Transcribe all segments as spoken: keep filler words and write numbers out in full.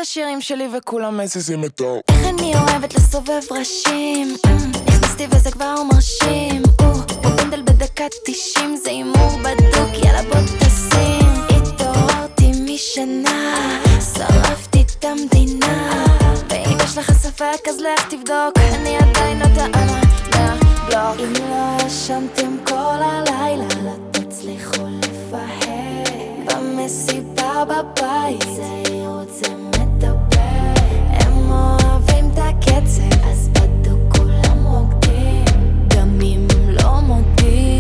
השירים שלי וכולם מזיזים את האור. איך אני אוהבת לסובב ראשים, נכנסתי וזה כבר מרשים, פופנדל בדקה תשעים, זה אימור בדוק, יאללה בוא תשים. התעוררתי משנה, שרפתי את המדינה, ואם יש לך ספק אז לך תבדוק, אני עדיין לא טענה מהבלוק. אם לא ישנתם כל הלילה לא תצליחו לפהק, במסיבה בבית זה ירות זה מדבר, הם אוהבים את הקצב אז בדוק כולם רוקדים, גם אם הם לא מודים.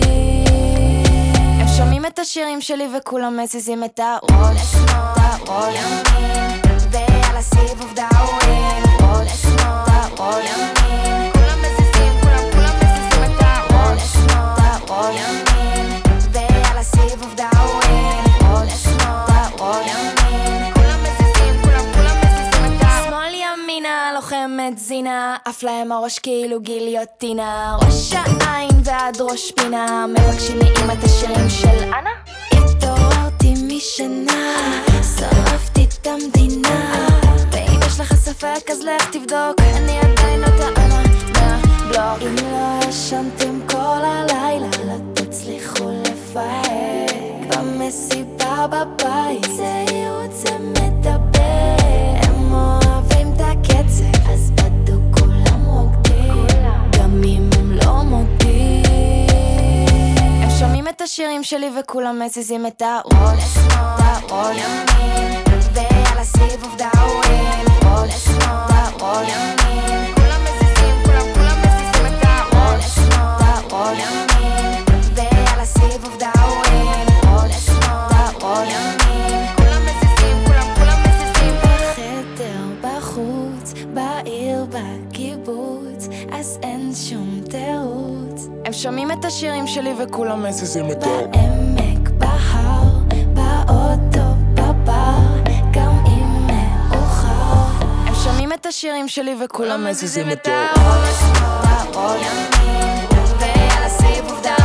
הם שומעים את השירים שלי וכולם מזיזים את הראש, את הראש ימין, ועל הסיבוב דאווין, ראש את הראש ימין, כולם מזיזים, כולם כולם מזיזים את הראש, את הראש ימין, ועל הסיבוב דאווין, ראש את הראש ימין, כולם מזיזים, כולם כולם מזיזים את הראש. שמאל ימינה לוחמת זינה, עף להם הראש כאילו גיליוטינה, ראש העין ועד ראש פינה, מבקשים מאמא את השירים של אנה. התעוררתי משנה, שרפתי את המדינה, ואם יש לך ספק אז לך תבדוק, אני עדיין לא טענה מהבלוק. אם לא ישנתם כל הלילה לא תצליחו לפהק, במסיבה בבית זה ירות זה מדבר, הם אוהבים את הקצב אז בדוק כולם רוקדים, גם אם הם לא מודים. הם שומעים את השירים שלי וכולם מזיזים את הראש, את הראש ימין, ועל הסיבוב דאווין, ראש את הראש ימין, כולם מזיזים, כולם כולם מזיזים את הראש, את הראש ימין, ועל הסיבוב דאווין, ראש את הראש ימין, כולם מזיזים, כולם כולם מזיזים. בחדר, בחוץ, בעיר, בקיבוץ, אז אין שום תירוץ. הם שומעים את השירים שלי וכולם מזיזים את האור. בעמק, בהר, באוטו, בבר, גם אם מאוחר. הם שומעים את השירים שלי וכולם מזיזים את האור. הראש ימין, ועל הסיבוב דאווין.